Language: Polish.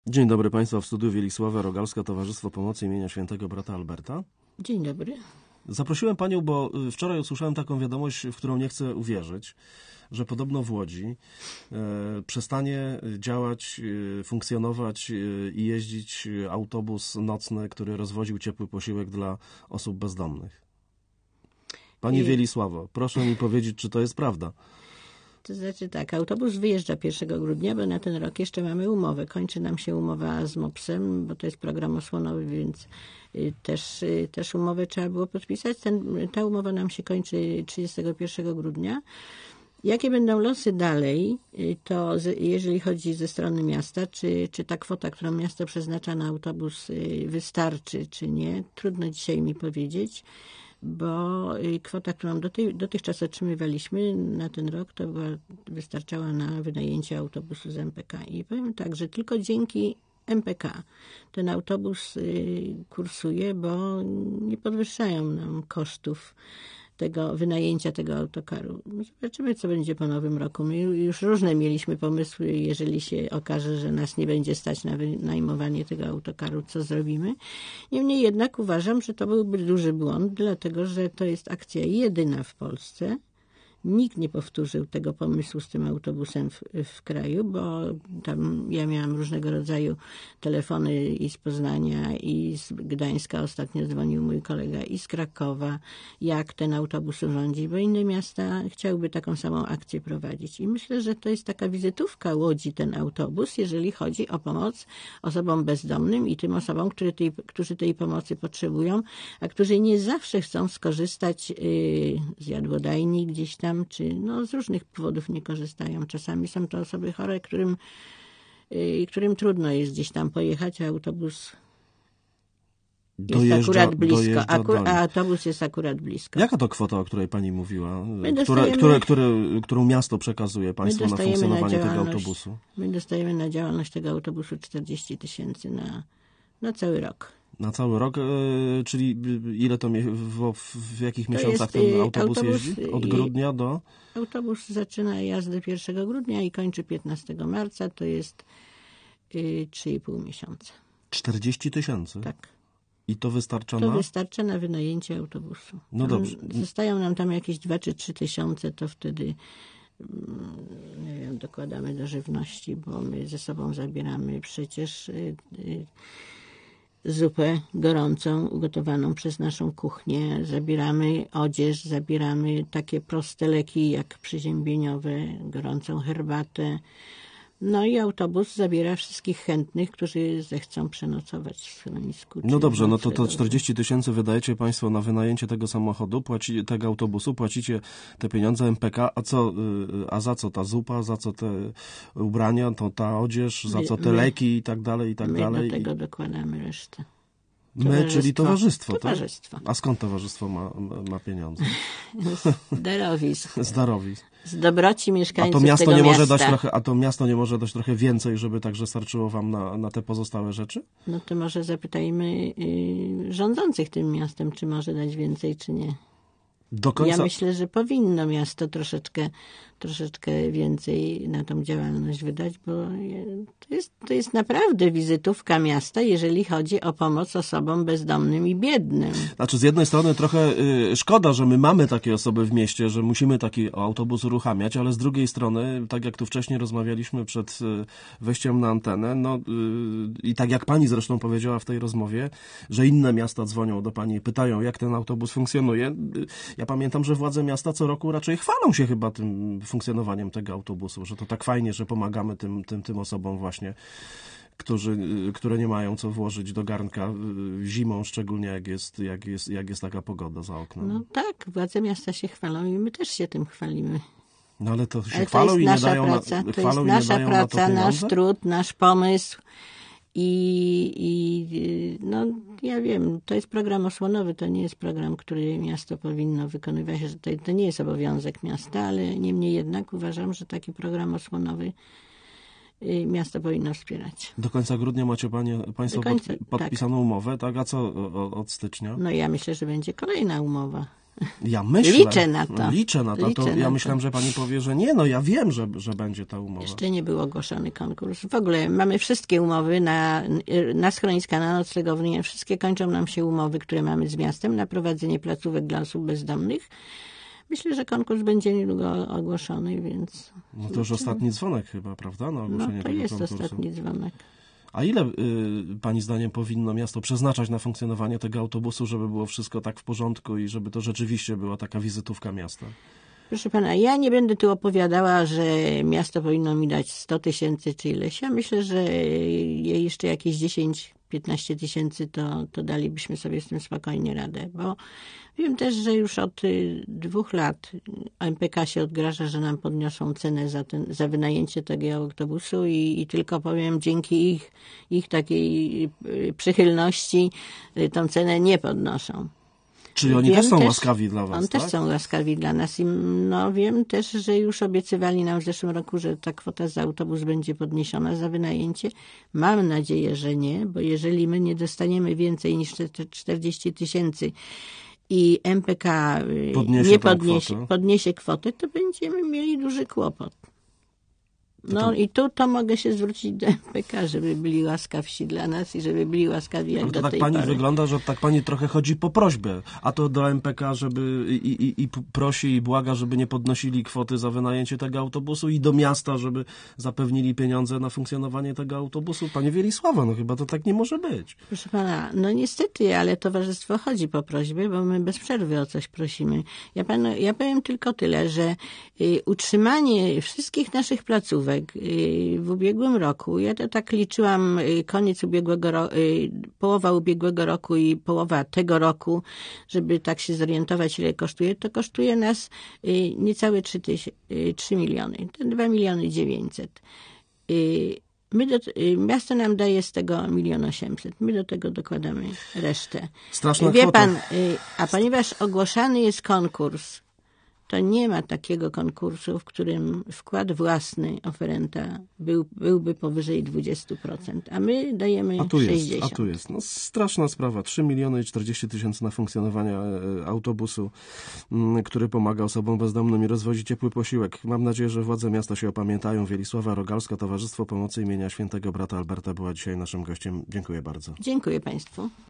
Dzień dobry Państwa, w studiu Wielisława Rogalska, Towarzystwo Pomocy imienia Świętego Brata Alberta. Dzień dobry. Zaprosiłem Panią, bo wczoraj usłyszałem taką wiadomość, w którą nie chcę uwierzyć, że podobno w Łodzi przestanie działać, funkcjonować i jeździć autobus nocny, który rozwoził ciepły posiłek dla osób bezdomnych. Pani Wielisławo, proszę mi powiedzieć, czy to jest prawda? To znaczy tak, autobus wyjeżdża 1 grudnia, bo na ten rok jeszcze mamy umowę. Kończy nam się umowa z MOPS-em, bo to jest program osłonowy, więc też umowę trzeba było podpisać. Ta umowa nam się kończy 31 grudnia. Jakie będą losy dalej, to jeżeli chodzi ze strony miasta, czy ta kwota, którą miasto przeznacza na autobus, wystarczy, czy nie, trudno dzisiaj mi powiedzieć, bo kwota, którą dotychczas otrzymywaliśmy na ten rok, to wystarczała na wynajęcie autobusu z MPK. I powiem tak, że tylko dzięki MPK ten autobus kursuje, bo nie podwyższają nam kosztów wynajęcia tego autokaru. Zobaczymy, co będzie po nowym roku. My już różne mieliśmy pomysły, jeżeli się okaże, że nas nie będzie stać na wynajmowanie tego autokaru, co zrobimy. Niemniej jednak uważam, że to byłby duży błąd, dlatego że to jest akcja jedyna w Polsce. Nikt nie powtórzył tego pomysłu z tym autobusem w kraju, bo tam ja miałam różnego rodzaju telefony i z Poznania, i z Gdańska. Ostatnio dzwonił mój kolega i z Krakowa, jak ten autobus urządzić, bo inne miasta chciałyby taką samą akcję prowadzić. I myślę, że to jest taka wizytówka Łodzi, ten autobus, jeżeli chodzi o pomoc osobom bezdomnym i tym osobom, którzy tej pomocy potrzebują, a którzy nie zawsze chcą skorzystać z jadłodajni gdzieś tam, czy z różnych powodów nie korzystają. Czasami są to osoby chore, którym trudno jest gdzieś tam pojechać, a autobus jest akurat blisko. A autobus jest akurat blisko. Jaka to kwota, o której Pani mówiła? Którą miasto przekazuje Państwu na funkcjonowanie tego autobusu? My dostajemy na działalność tego autobusu 40 000 na cały rok. Na cały rok, czyli ile to w jakich miesiącach ten autobus jeździ? Od grudnia do? Autobus zaczyna jazdę 1 grudnia i kończy 15 marca, to jest 3,5 miesiąca. 40 000? Tak. I to wystarcza na? To wystarcza na wynajęcie autobusu. No dobrze. Zostają nam tam jakieś 2 czy 3 tysiące, to wtedy nie wiem, dokładamy do żywności, bo my ze sobą zabieramy przecież zupę gorącą, ugotowaną przez naszą kuchnię. Zabieramy odzież, zabieramy takie proste leki jak przeziębieniowe, gorącą herbatę. No i autobus zabiera wszystkich chętnych, którzy zechcą przenocować w schronisku. No dobrze, no to 40 000 wydajecie Państwo na wynajęcie tego samochodu, tego autobusu, płacicie te pieniądze MPK, a za co ta zupa, za co te ubrania, to ta odzież, za co te leki i tak dalej, i tak dalej. My do tego dokładamy resztę. Czyli towarzystwo, tak? Towarzystwo. A skąd towarzystwo ma pieniądze? Z darowisk. Z darowisk. Z dobroci mieszkańców tego miasta. A to miasto nie może dać trochę więcej, żeby także starczyło wam na te pozostałe rzeczy? No to może zapytajmy rządzących tym miastem, czy może dać więcej, czy nie. Ja myślę, że powinno miasto troszeczkę więcej na tą działalność wydać, bo to jest naprawdę wizytówka miasta, jeżeli chodzi o pomoc osobom bezdomnym i biednym. Znaczy z jednej strony trochę szkoda, że my mamy takie osoby w mieście, że musimy taki autobus uruchamiać, ale z drugiej strony, tak jak tu wcześniej rozmawialiśmy przed wejściem na antenę, i tak jak pani zresztą powiedziała w tej rozmowie, że inne miasta dzwonią do pani i pytają, jak ten autobus funkcjonuje. Ja pamiętam, że władze miasta co roku raczej chwalą się chyba tym funkcjonowaniem tego autobusu, że to tak fajnie, że pomagamy tym osobom właśnie, które nie mają co włożyć do garnka zimą, szczególnie jak jest taka pogoda za oknem. No tak, władze miasta się chwalą i my też się tym chwalimy. No ale to się chwalą i nie dają na to pieniądze? To jest nasza praca, nasz trud, nasz pomysł. Ja wiem, to jest program osłonowy, to nie jest program, który miasto powinno wykonywać, to nie jest obowiązek miasta, ale niemniej jednak uważam, że taki program osłonowy miasto powinno wspierać. Do końca grudnia macie Państwo podpisaną umowę, tak? A co od stycznia? No ja myślę, że będzie kolejna umowa. Ja myślę. Liczę na to. Liczę na to. Liczę Ja na myślałem, to. że pani powie, że nie, no ja wiem, że będzie ta umowa. Jeszcze nie był ogłoszony konkurs. W ogóle mamy wszystkie umowy na schroniska, na noclegownie. Wszystkie kończą nam się umowy, które mamy z miastem na prowadzenie placówek dla osób bezdomnych. Myślę, że konkurs będzie niedługo ogłoszony, więc... No to już ostatni dzwonek chyba, prawda? Na ogłoszenie No to tego jest konkursu. ostatni dzwonek. A ile pani zdaniem powinno miasto przeznaczać na funkcjonowanie tego autobusu, żeby było wszystko tak w porządku i żeby to rzeczywiście była taka wizytówka miasta? Proszę pana, ja nie będę tu opowiadała, że miasto powinno mi dać 100 tysięcy czy ileś. Ja myślę, że jeszcze jakieś 10-15 tysięcy to dalibyśmy sobie z tym spokojnie radę, bo wiem też, że już od 2 lat MPK się odgraża, że nam podniosą cenę za wynajęcie tego autobusu i tylko powiem, dzięki ich takiej przychylności tą cenę nie podnoszą. Czyli oni też są łaskawi dla was, Oni tak? też są łaskawi dla nas i no wiem też, że już obiecywali nam w zeszłym roku, że ta kwota za autobus będzie podniesiona za wynajęcie. Mam nadzieję, że nie, bo jeżeli my nie dostaniemy więcej niż 40 tysięcy i MPK nie podniesie kwotę, to będziemy mieli duży kłopot. No i to mogę się zwrócić do MPK, żeby byli łaskawsi dla nas i żeby byli łaskawi jak ale to do tak tej pani pory. wygląda, że tak pani trochę chodzi po prośbę, a to do MPK, żeby i prosi i błaga, żeby nie podnosili kwoty za wynajęcie tego autobusu i do miasta, żeby zapewnili pieniądze na funkcjonowanie tego autobusu. Panie Wielisława, no chyba to tak nie może być. Proszę pana, no niestety, ale towarzystwo chodzi po prośbie, bo my bez przerwy o coś prosimy. Ja powiem tylko tyle, że utrzymanie wszystkich naszych placówek w ubiegłym roku, ja to tak liczyłam koniec ubiegłego roku, połowa ubiegłego roku i połowa tego roku, żeby tak się zorientować, ile kosztuje, to kosztuje nas niecałe 3 miliony, to 2 miliony 900. Miasto nam daje z tego 1 800 000. My do tego dokładamy resztę. Straszna Wie kwota. pan, a ponieważ ogłoszony jest konkurs, to nie ma takiego konkursu, w którym wkład własny oferenta byłby powyżej 20%, a my dajemy 60%. A tu jest. No, straszna sprawa. 3 miliony i 40 tysięcy na funkcjonowanie autobusu, który pomaga osobom bezdomnym i rozwozi ciepły posiłek. Mam nadzieję, że władze miasta się opamiętają. Wielisława Rogalska, Towarzystwo Pomocy imienia Świętego Brata Alberta była dzisiaj naszym gościem. Dziękuję bardzo. Dziękuję państwu.